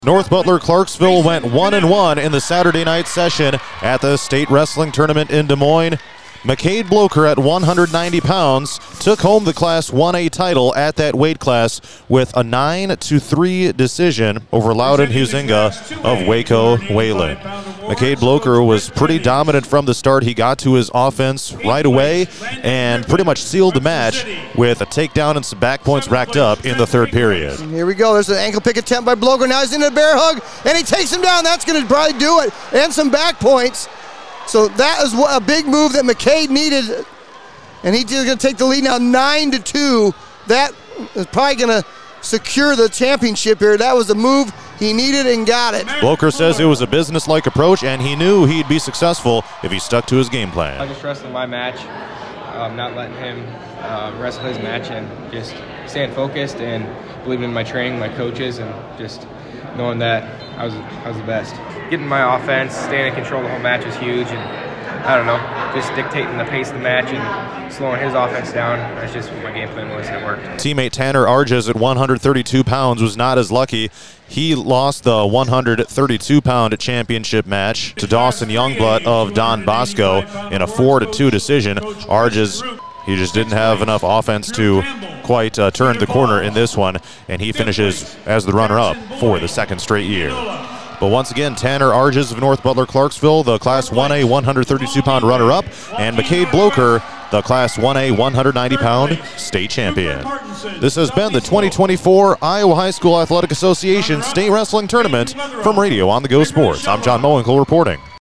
North Butler Clarksville went 1-1 in the Saturday night session at the state wrestling tournament in Des Moines. McCade Blocher at 190 pounds took home the Class 1A title at that weight class with a 9-3 decision over Loudon Huizinga of Waco Wayland. McCade Blocher was pretty dominant from the start. He got to his offense right away and pretty much sealed the match with a takedown and some back points racked up in the third period. Here we go. There's an ankle pick attempt by Blocher. Now he's in a bear hug, and he takes him down. That's going to probably do it, and some back points. So that is a big move that McCade needed, and he's going to take the lead now 9-2. That is probably going to secure the championship here. That was the move he needed and got it. Blocher says it was a business-like approach, and he knew he'd be successful if he stuck to his game plan. I just wrestled my match, not letting him wrestle his match, and just staying focused and believing in my training, my coaches, and just knowing that I was the best. Getting my offense, staying in control of the whole match was huge, and I don't know, just dictating the pace of the match and slowing his offense down. That's just what my game plan was, and it worked. Teammate Tanner Arges at 132 pounds was not as lucky. He lost the 132-pound championship match to Dawson Youngblood of Don Bosco in a 4-2 decision. Arges, he just didn't have enough offense to quite turn the corner in this one, and he finishes as the runner-up for the second straight year. But once again, Tanner Arges of North Butler Clarksville, the Class 1A 132-pound runner-up, and McCade Blocher, the Class 1A 190-pound state champion. This has been the 2024 Iowa High School Athletic Association State Wrestling Tournament from Radio on the Go Sports. I'm John Mowinkle reporting.